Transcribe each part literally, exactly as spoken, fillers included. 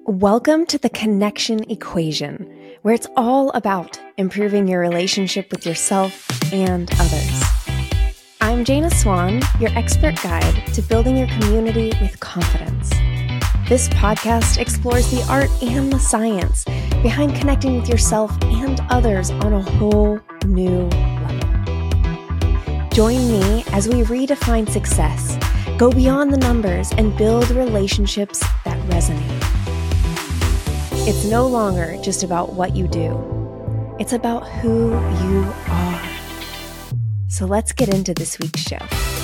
Welcome to the Connection Equation, where it's all about improving your relationship with yourself and others. I'm Jana Swan, your expert guide to building your community with confidence. This podcast explores the art and the science behind connecting with yourself and others on a whole new level. Join me as we redefine success, go beyond the numbers, and build relationships that resonate. It's no longer just about what you do. It's about who you are. So let's get into this week's show.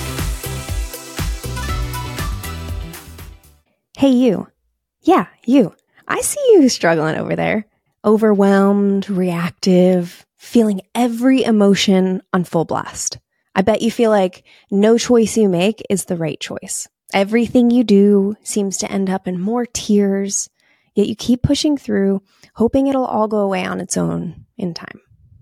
Hey, you. Yeah, you. I see you struggling over there. Overwhelmed, reactive, feeling every emotion on full blast. I bet you feel like no choice you make is the right choice. Everything you do seems to end up in more tears, yet you keep pushing through, hoping it'll all go away on its own in time.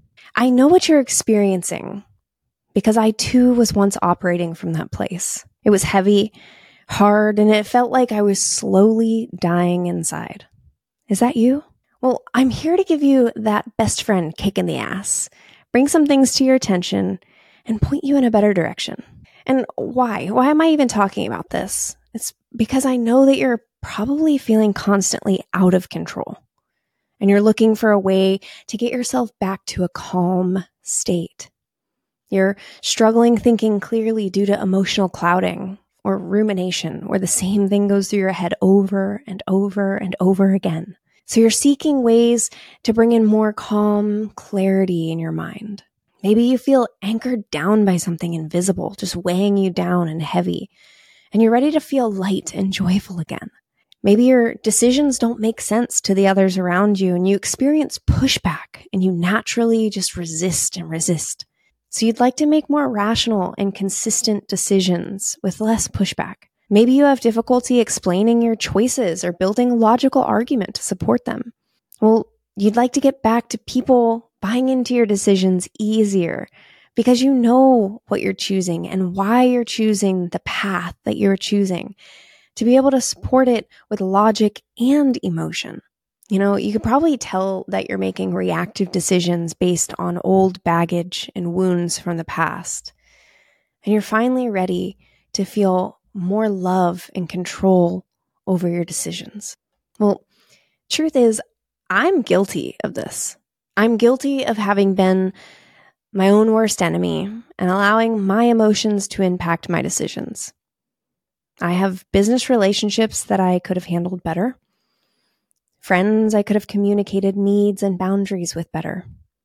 I know what you're experiencing because I too was once operating from that place. It was heavy, hard, and it felt like I was slowly dying inside. Is that you? Well, I'm here to give you that best friend kick in the ass, bring some things to your attention, and point you in a better direction. And why? Why am I even talking about this? It's because I know that you're probably feeling constantly out of control, and you're looking for a way to get yourself back to a calm state. You're struggling thinking clearly due to emotional clouding or rumination, where the same thing goes through your head over and over and over again. So you're seeking ways to bring in more calm clarity in your mind. Maybe you feel anchored down by something invisible, just weighing you down and heavy, and you're ready to feel light and joyful again. Maybe your decisions don't make sense to the others around you and you experience pushback and you naturally just resist and resist. So you'd like to make more rational and consistent decisions with less pushback. Maybe you have difficulty explaining your choices or building a logical argument to support them. Well, you'd like to get back to people buying into your decisions easier because you know what you're choosing and why you're choosing the path that you're choosing, to be able to support it with logic and emotion. You know, you could probably tell that you're making reactive decisions based on old baggage and wounds from the past. And you're finally ready to feel more love and control over your decisions. Well, truth is, I'm guilty of this. I'm guilty of having been my own worst enemy and allowing my emotions to impact my decisions. I have business relationships that I could have handled better. Friends I could have communicated needs and boundaries with better.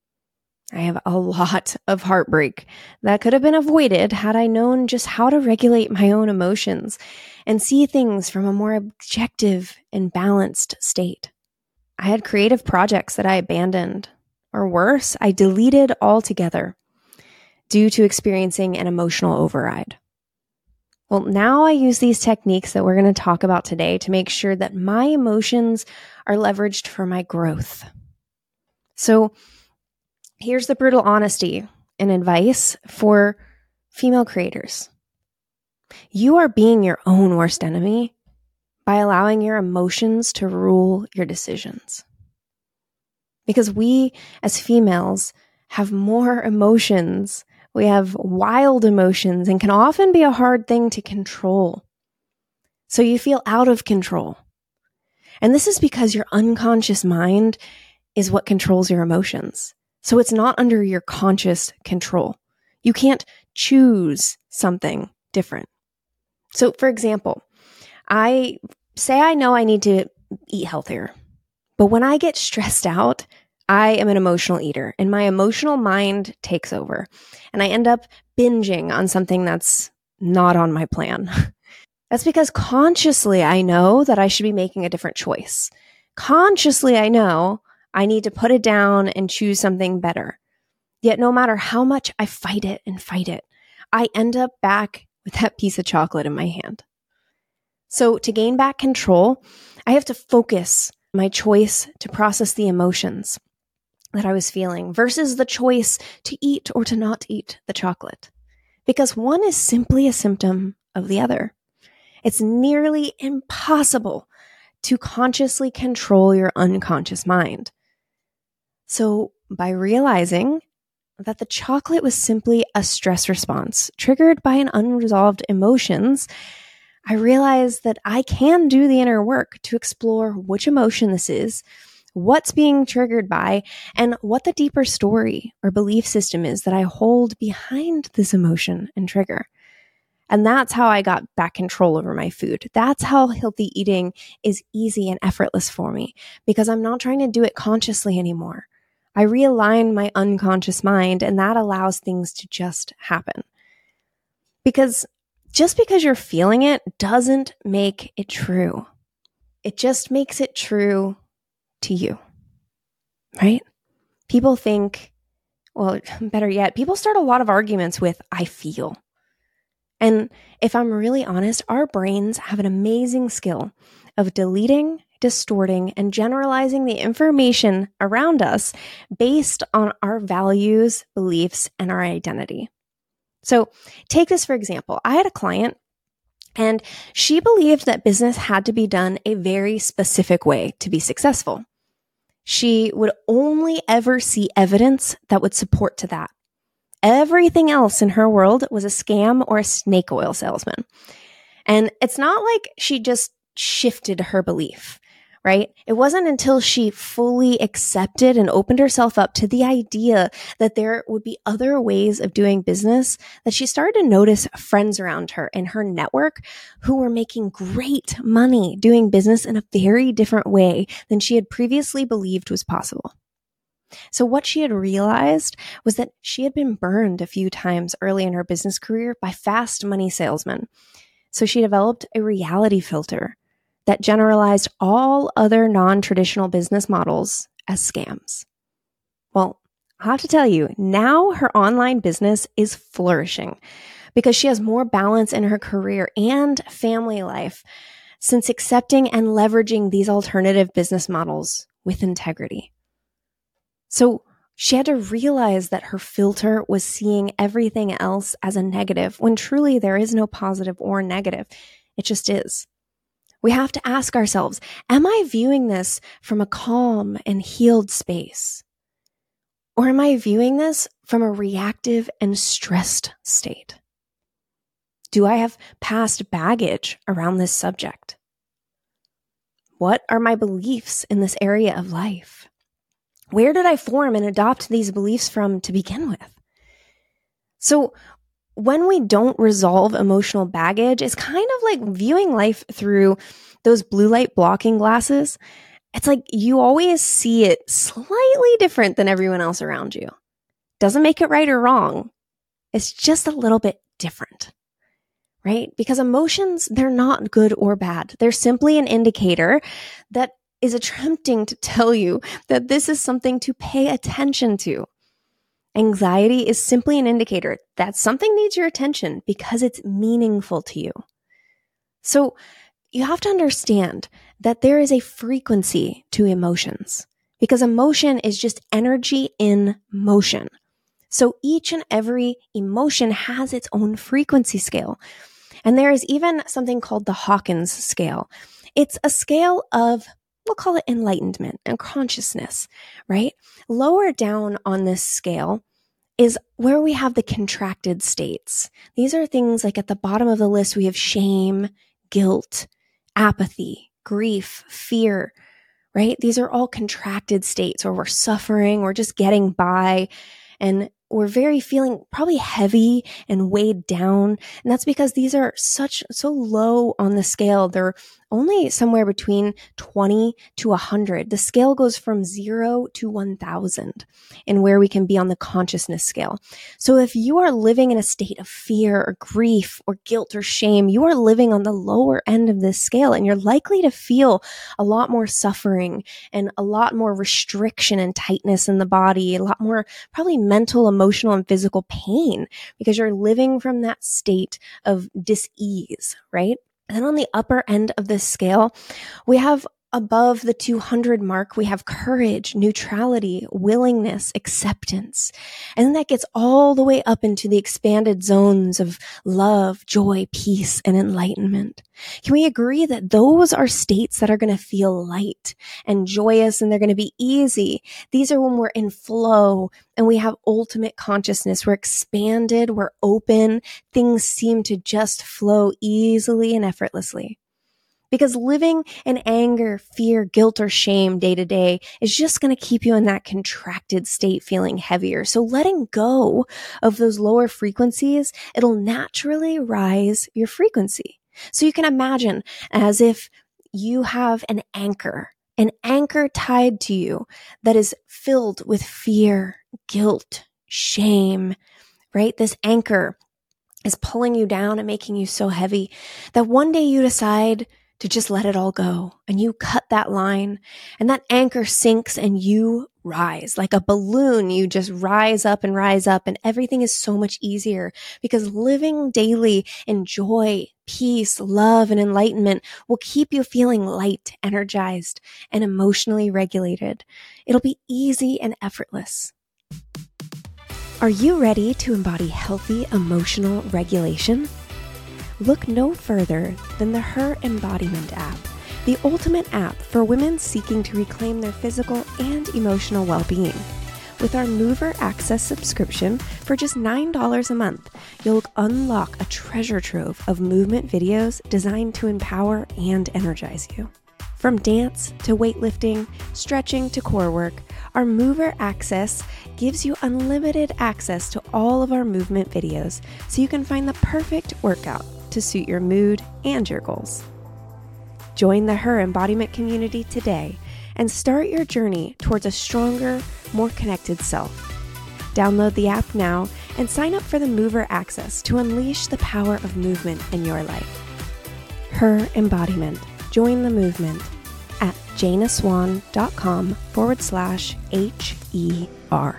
I have a lot of heartbreak that could have been avoided had I known just how to regulate my own emotions and see things from a more objective and balanced state. I had creative projects that I abandoned, or worse, I deleted altogether due to experiencing an emotional override. Well, now I use these techniques that we're going to talk about today to make sure that my emotions are leveraged for my growth. So here's the brutal honesty and advice for female creators. You are being your own worst enemy by allowing your emotions to rule your decisions. Because we as females have more emotions. We have wild emotions and can often be a hard thing to control. So you feel out of control. And this is because your unconscious mind is what controls your emotions. So it's not under your conscious control. You can't choose something different. So for example, I say I know I need to eat healthier, but when I get stressed out, I am an emotional eater and my emotional mind takes over and I end up binging on something that's not on my plan. That's because consciously I know that I should be making a different choice. Consciously I know I need to put it down and choose something better. Yet no matter how much I fight it and fight it, I end up back with that piece of chocolate in my hand. So to gain back control, I have to focus my choice to process the emotions that I was feeling versus the choice to eat or to not eat the chocolate. Because one is simply a symptom of the other. It's nearly impossible to consciously control your unconscious mind. So by realizing that the chocolate was simply a stress response triggered by an unresolved emotions, I realized that I can do the inner work to explore which emotion this is, what's being triggered by, and what the deeper story or belief system is that I hold behind this emotion and trigger. And that's how I got back control over my food. That's how healthy eating is easy and effortless for me, because I'm not trying to do it consciously anymore. I realign my unconscious mind, and that allows things to just happen. Because just because you're feeling it doesn't make it true. It just makes it true to you, right? People think, well, better yet, people start a lot of arguments with, I feel. And if I'm really honest, our brains have an amazing skill of deleting, distorting, and generalizing the information around us based on our values, beliefs, and our identity. So take this for example. I had a client and she believed that business had to be done a very specific way to be successful. She would only ever see evidence that would support to that. Everything else in her world was a scam or a snake oil salesman. And it's not like she just shifted her belief, right? It wasn't until she fully accepted and opened herself up to the idea that there would be other ways of doing business that she started to notice friends around her in her network who were making great money doing business in a very different way than she had previously believed was possible. So what she had realized was that she had been burned a few times early in her business career by fast money salesmen. So she developed a reality filter that generalized all other non-traditional business models as scams. Well, I have to tell you, now her online business is flourishing because she has more balance in her career and family life since accepting and leveraging these alternative business models with integrity. So she had to realize that her filter was seeing everything else as a negative when truly there is no positive or negative. It just is. We have to ask ourselves, am I viewing this from a calm and healed space? Or am I viewing this from a reactive and stressed state? Do I have past baggage around this subject? What are my beliefs in this area of life? Where did I form and adopt these beliefs from to begin with? So when we don't resolve emotional baggage, it's kind of like viewing life through those blue light blocking glasses. It's like you always see it slightly different than everyone else around you. Doesn't make it right or wrong. It's just a little bit different, right? Because emotions, they're not good or bad. They're simply an indicator that is attempting to tell you that this is something to pay attention to. Anxiety is simply an indicator that something needs your attention because it's meaningful to you. So you have to understand that there is a frequency to emotions because emotion is just energy in motion. So each and every emotion has its own frequency scale. And there is even something called the Hawkins scale. It's a scale of, we'll call it enlightenment and consciousness, right? Lower down on this scale is where we have the contracted states. These are things like at the bottom of the list, we have shame, guilt, apathy, grief, fear, right? These are all contracted states where we're suffering, we're just getting by, and we're very feeling probably heavy and weighed down. And that's because these are such, so low on the scale. They're only somewhere between twenty to one hundred. The scale goes from zero to one thousand and where we can be on the consciousness scale. So if you are living in a state of fear or grief or guilt or shame, you are living on the lower end of this scale and you're likely to feel a lot more suffering and a lot more restriction and tightness in the body, a lot more probably mental, emotional, and physical pain because you're living from that state of dis-ease, right? And then on the upper end of this scale, we have above the two hundred mark, we have courage, neutrality, willingness, acceptance. And then that gets all the way up into the expanded zones of love, joy, peace, and enlightenment. Can we agree that those are states that are going to feel light and joyous, and they're going to be easy? These are when we're in flow and we have ultimate consciousness. We're expanded, we're open. Things seem to just flow easily and effortlessly. Because living in anger, fear, guilt, or shame day to day is just going to keep you in that contracted state, feeling heavier. So letting go of those lower frequencies, it'll naturally rise your frequency. So you can imagine as if you have an anchor, an anchor tied to you that is filled with fear, guilt, shame, right? This anchor is pulling you down and making you so heavy that one day you decide to just let it all go, and you cut that line, and that anchor sinks and you rise like a balloon. You just rise up and rise up, and everything is so much easier because living daily in joy, peace, love, and enlightenment will keep you feeling light, energized, and emotionally regulated. It'll be easy and effortless. Are you ready to embody healthy emotional regulation? Look no further than the Her Embodiment app, the ultimate app for women seeking to reclaim their physical and emotional well-being. With our Mover Access subscription for just nine dollars a month, you'll unlock a treasure trove of movement videos designed to empower and energize you. From dance to weightlifting, stretching to core work, our Mover Access gives you unlimited access to all of our movement videos so you can find the perfect workout to suit your mood and your goals. Join the Her Embodiment community today and start your journey towards a stronger, more connected self. Download the app now and sign up for the Mover Access to unleash the power of movement in your life. Her Embodiment. Join the movement at janaswan.com forward slash H-E-R.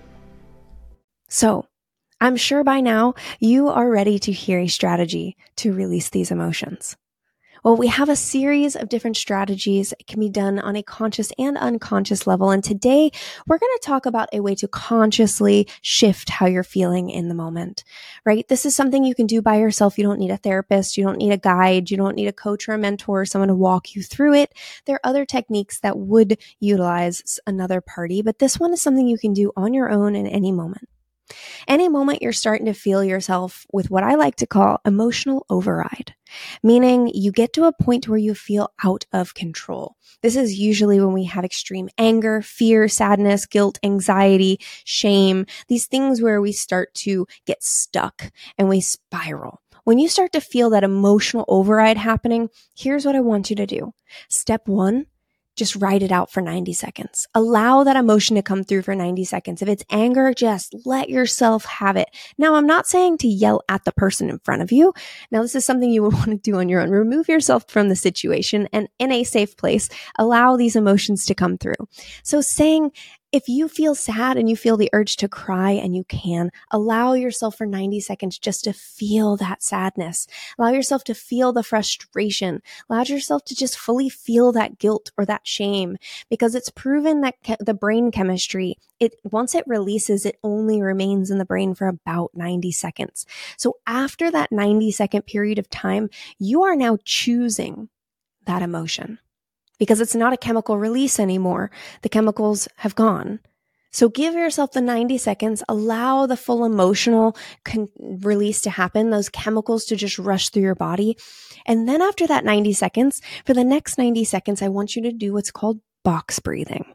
So, I'm sure by now you are ready to hear a strategy to release these emotions. Well, we have a series of different strategies. It can be done on a conscious and unconscious level. And today we're going to talk about a way to consciously shift how you're feeling in the moment, right? This is something you can do by yourself. You don't need a therapist. You don't need a guide. You don't need a coach or a mentor or someone to walk you through it. There are other techniques that would utilize another party, but this one is something you can do on your own in any moment. Any moment you're starting to feel yourself with what I like to call emotional override, meaning you get to a point where you feel out of control. This is usually when we have extreme anger, fear, sadness, guilt, anxiety, shame, these things where we start to get stuck and we spiral. When you start to feel that emotional override happening, here's what I want you to do. Step one, just ride it out for ninety seconds. Allow that emotion to come through for ninety seconds. If it's anger, just let yourself have it. Now, I'm not saying to yell at the person in front of you. Now, this is something you would want to do on your own. Remove yourself from the situation and in a safe place, allow these emotions to come through. So saying, if you feel sad and you feel the urge to cry and you can, allow yourself for ninety seconds just to feel that sadness. Allow yourself to feel the frustration. Allow yourself to just fully feel that guilt or that shame, because it's proven that ke- the brain chemistry, it once it releases, it only remains in the brain for about ninety seconds. So after that ninety second period of time, you are now choosing that emotion. Because it's not a chemical release anymore. The chemicals have gone. So give yourself the ninety seconds, allow the full emotional con- release to happen, those chemicals to just rush through your body. And then after that ninety seconds, for the next ninety seconds, I want you to do what's called box breathing.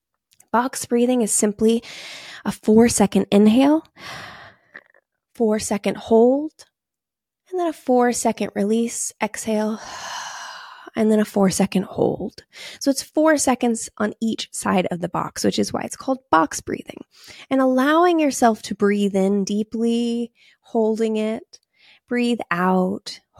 Box breathing is simply a four second inhale, four second hold, and then a four second release, exhale, and then a four second hold. So it's four seconds on each side of the box, which is why it's called box breathing. And allowing yourself to breathe in deeply, holding it, breathe out,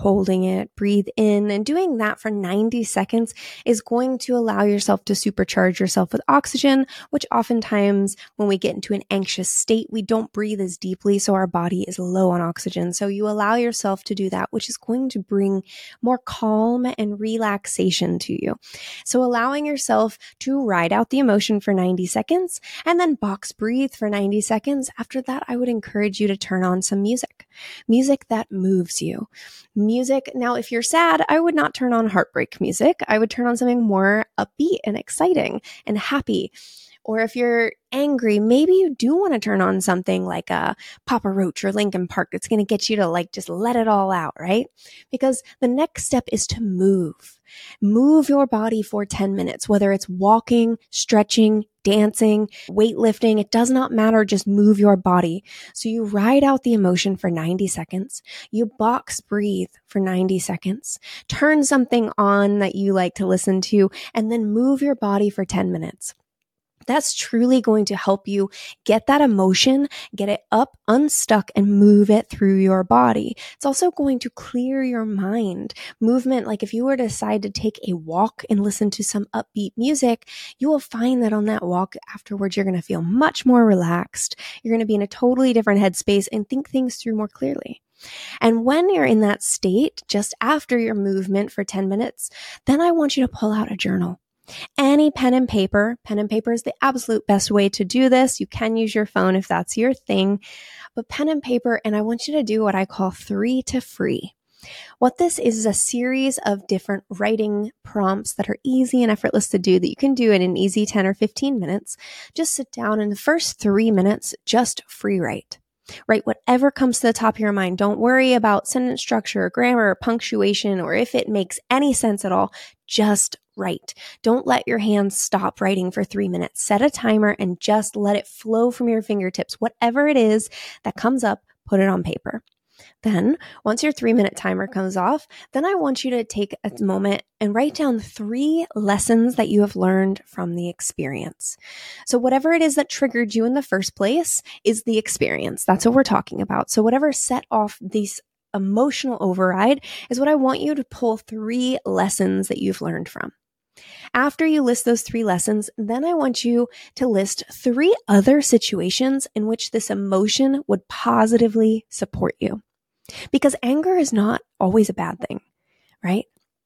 holding it, breathe in, and doing that for ninety seconds is going to allow yourself to supercharge yourself with oxygen, which oftentimes when we get into an anxious state, we don't breathe as deeply, so our body is low on oxygen. So you allow yourself to do that, which is going to bring more calm and relaxation to you. So allowing yourself to ride out the emotion for ninety seconds and then box breathe for ninety seconds. After that, I would encourage you to turn on some music, music that moves you. Music. Now, if you're sad, I would not turn on heartbreak music. I would turn on something more upbeat and exciting and happy. Or if you're angry, maybe you do want to turn on something like a Papa Roach or Linkin Park that's going to get you to like just let it all out, right? Because the next step is to move. Move your body for ten minutes, whether it's walking, stretching, dancing, weightlifting, it does not matter. Just move your body. So you ride out the emotion for ninety seconds. You box breathe for ninety seconds. Turn something on that you like to listen to, and then move your body for ten minutes. That's truly going to help you get that emotion, get it up, unstuck, and move it through your body. It's also going to clear your mind. Movement, like if you were to decide to take a walk and listen to some upbeat music, you will find that on that walk afterwards, you're going to feel much more relaxed. You're going to be in a totally different headspace and think things through more clearly. And when you're in that state, just after your movement for ten minutes, then I want you to pull out a journal. Any pen and paper. Pen and paper is the absolute best way to do this. You can use your phone if that's your thing, but pen and paper, and I want you to do what I call three to free. What this is is a series of different writing prompts that are easy and effortless to do that you can do in an easy ten or fifteen minutes. Just sit down in the first three minutes, just free write. Write whatever comes to the top of your mind. Don't worry about sentence structure, or grammar, or punctuation, or if it makes any sense at all. Just write. Don't let your hands stop writing for three minutes. Set a timer and just let it flow from your fingertips. Whatever it is that comes up, put it on paper. Then, once your three minute timer comes off, then I want you to take a moment and write down three lessons that you have learned from the experience. So whatever it is that triggered you in the first place is the experience. That's what we're talking about. So whatever set off these emotional override is what I want you to pull three lessons that you've learned from. After you list those three lessons, then I want you to list three other situations in which this emotion would positively support you. Because anger is not always a bad thing, right?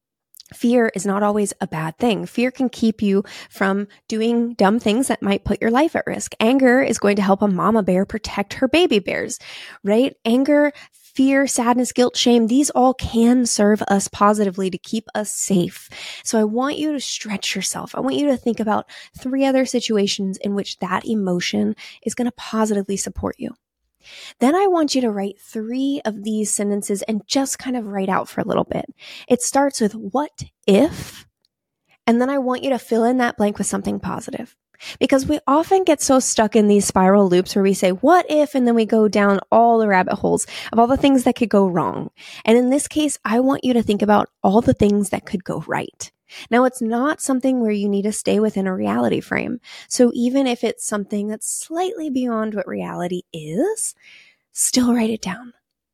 Fear is not always a bad thing. Fear can keep you from doing dumb things that might put your life at risk. Anger is going to help a mama bear protect her baby bears, right? Anger, fear, sadness, guilt, shame, these all can serve us positively to keep us safe. So I want you to stretch yourself. I want you to think about three other situations in which that emotion is going to positively support you. Then I want you to write three of these sentences and just kind of write out for a little bit. It starts with what if, and then I want you to fill in that blank with something positive. Because we often get so stuck in these spiral loops where we say, what if, and then we go down all the rabbit holes of all the things that could go wrong. And in this case, I want you to think about all the things that could go right. Now, it's not something where you need to stay within a reality frame. So even if it's something that's slightly beyond what reality is, still write it down.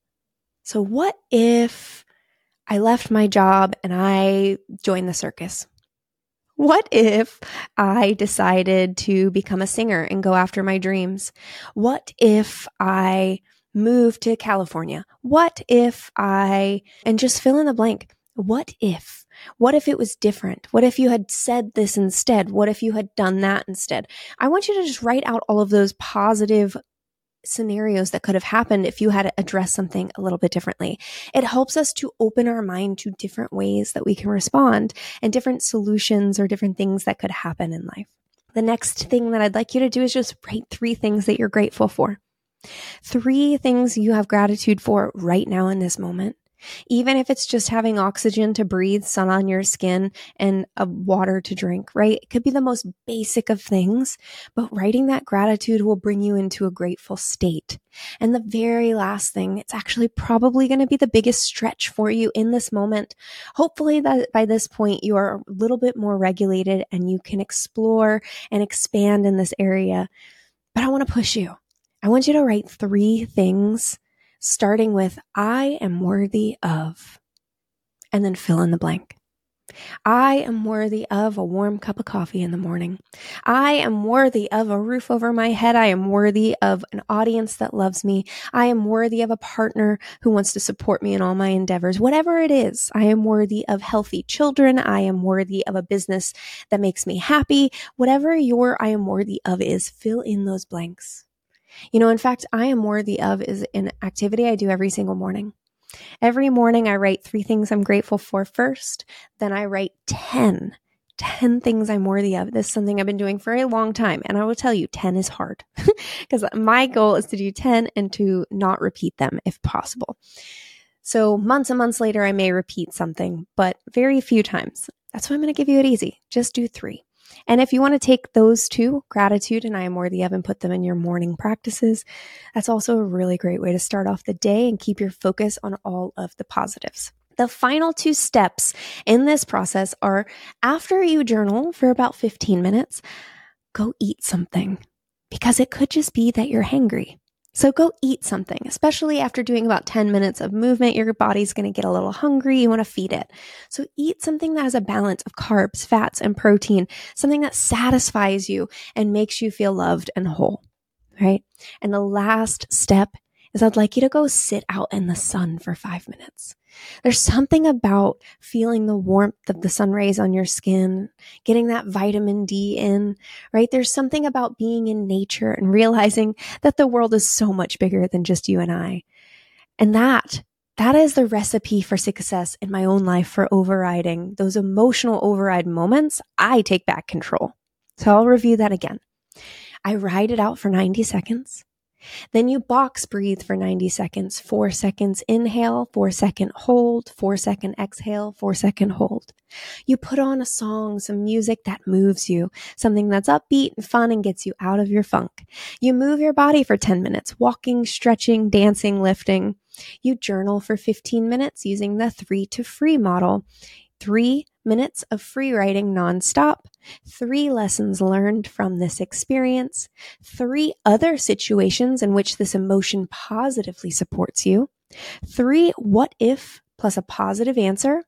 So what if I left my job and I joined the circus? What if I decided to become a singer and go after my dreams? What if I moved to California? What if I, and just fill in the blank. What if? What if it was different? What if you had said this instead? What if you had done that instead? I want you to just write out all of those positive scenarios that could have happened if you had addressed something a little bit differently. It helps us to open our mind to different ways that we can respond and different solutions or different things that could happen in life. The next thing that I'd like you to do is just write three things that you're grateful for. Three things you have gratitude for right now in this moment. Even if it's just having oxygen to breathe, sun on your skin, and a water to drink, right? It could be the most basic of things, but writing that gratitude will bring you into a grateful state. And the very last thing, it's actually probably going to be the biggest stretch for you in this moment. Hopefully that by this point, you are a little bit more regulated and you can explore and expand in this area. But I want to push you. I want you to write three things starting with, I am worthy of. and then fill in the blank. I am worthy of a warm cup of coffee in the morning. I am worthy of a roof over my head. I am worthy of an audience that loves me. I am worthy of a partner who wants to support me in all my endeavors. Whatever it is, I am worthy of healthy children. I am worthy of a business that makes me happy. Whatever your I am worthy of is, fill in those blanks. You know, in fact, I am worthy of is an activity I do every single morning. Every morning I write three things I'm grateful for first, then I write ten, ten things I'm worthy of. This is something I've been doing for a long time, and I will tell you ten is hard because my goal is to do ten and to not repeat them if possible. So months and months later, I may repeat something, but very few times. That's why I'm going to give you it easy. Just do three. And if you want to take those two, gratitude and I am worthy of, and put them in your morning practices, that's also a really great way to start off the day and keep your focus on all of the positives. The final two steps in this process are after you journal for about fifteen minutes, go eat something, because it could just be that you're hangry. So go eat something, especially after doing about ten minutes of movement. Your body's going to get a little hungry. You want to feed it. So eat something that has a balance of carbs, fats, and protein, something that satisfies you and makes you feel loved and whole, right? And the last step is I'd like you to go sit out in the sun for five minutes. There's something about feeling the warmth of the sun rays on your skin, getting that vitamin D in, right? There's something about being in nature and realizing that the world is so much bigger than just you and I. And that, that is the recipe for success in my own life for overriding those emotional override moments. I take back control. So I'll review that again. I ride it out for ninety seconds. Then you box breathe for ninety seconds, four seconds inhale, four second hold, four second exhale, four second hold. You put on a song, some music that moves you, something that's upbeat and fun and gets you out of your funk. You move your body for ten minutes, walking, stretching, dancing, lifting. You journal for fifteen minutes using the three to free model. Three minutes of free writing nonstop, three lessons learned from this experience, three other situations in which this emotion positively supports you, three what if plus a positive answer,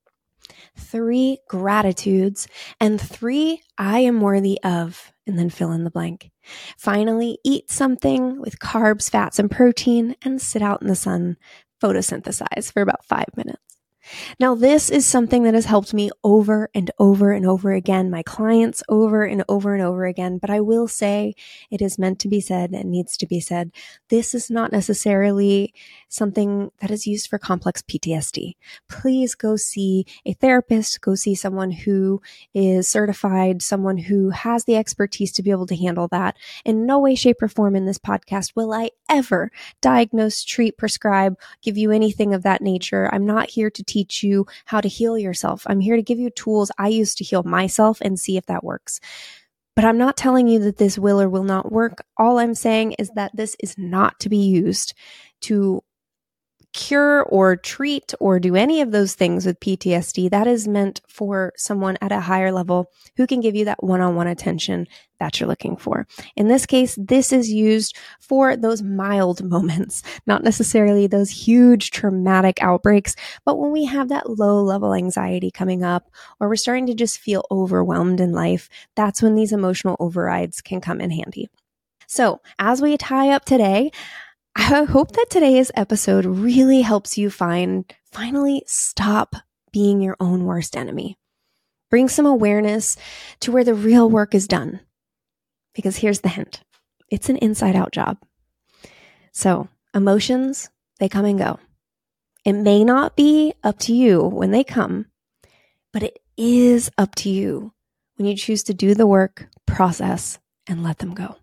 three gratitudes, and three I am worthy of, and then fill in the blank. Finally, eat something with carbs, fats, and protein, and sit out in the sun, photosynthesize for about five minutes. Now, this is something that has helped me over and over and over again, my clients over and over and over again. But I will say it is meant to be said and needs to be said. This is not necessarily something that is used for complex P T S D. Please go see a therapist, go see someone who is certified, someone who has the expertise to be able to handle that. In no way, shape, or form in this podcast will I ever diagnose, treat, prescribe, give you anything of that nature. I'm not here to teach teach you how to heal yourself. I'm here to give you tools I use to heal myself and see if that works. But I'm not telling you that this will or will not work. All I'm saying is that this is not to be used to cure or treat or do any of those things with P T S D. That is meant for someone at a higher level who can give you that one-on-one attention that you're looking for. In this case, this is used for those mild moments, not necessarily those huge traumatic outbreaks, but when we have that low-level anxiety coming up or we're starting to just feel overwhelmed in life, that's when these emotional overrides can come in handy. So as we tie up today, I hope that today's episode really helps you find, finally stop being your own worst enemy. Bring some awareness to where the real work is done. Because here's the hint. It's an inside out job. So emotions, they come and go. It may not be up to you when they come, but it is up to you when you choose to do the work, process, and let them go.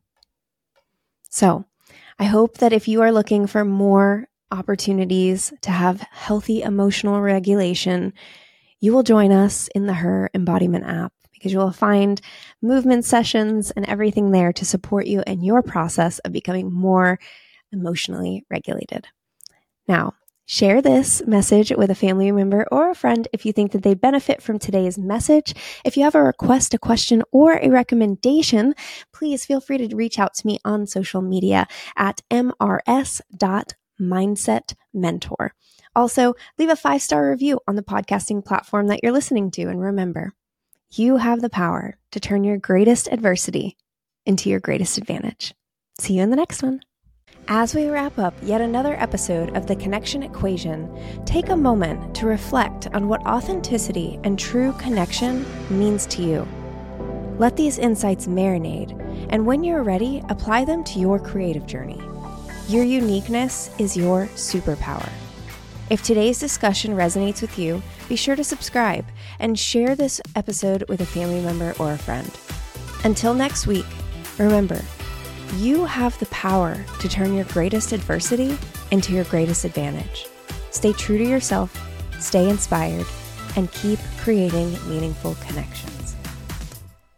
So I hope that if you are looking for more opportunities to have healthy emotional regulation, you will join us in the Her Embodiment app because you will find movement sessions and everything there to support you in your process of becoming more emotionally regulated. Now, share this message with a family member or a friend if you think that they benefit from today's message. If you have a request, a question, or a recommendation, please feel free to reach out to me on social media at m r s dot mindset mentor Also, leave a five-star review on the podcasting platform that you're listening to. And remember, you have the power to turn your greatest adversity into your greatest advantage. See you in the next one. As we wrap up yet another episode of The Connection Equation, take a moment to reflect on what authenticity and true connection means to you. Let these insights marinate, and when you're ready, apply them to your creative journey. Your uniqueness is your superpower. If today's discussion resonates with you, be sure to subscribe and share this episode with a family member or a friend. Until next week, remember, you have the power to turn your greatest adversity into your greatest advantage. Stay true to yourself, stay inspired, and keep creating meaningful connections.